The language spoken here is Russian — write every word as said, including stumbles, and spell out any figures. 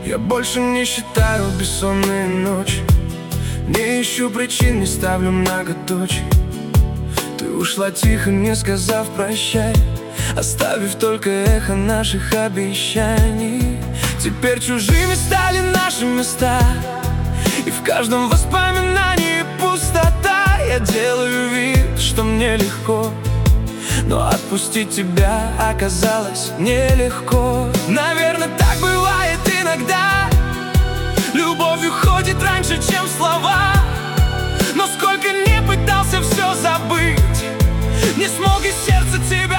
Я больше не считаю бессонные ночи, не ищу причин, не ставлю многоточий. Ты ушла тихо, не сказав прощай, оставив только эхо наших обещаний. Теперь чужими стали наши места, и в каждом воспоминании пустота. Я делаю вид, что мне легко, но отпустить тебя оказалось нелегко. Наверное, так бывает иногда. Любовь уходит раньше, чем слова. Но сколько не пытался все забыть, не смог из сердца тебя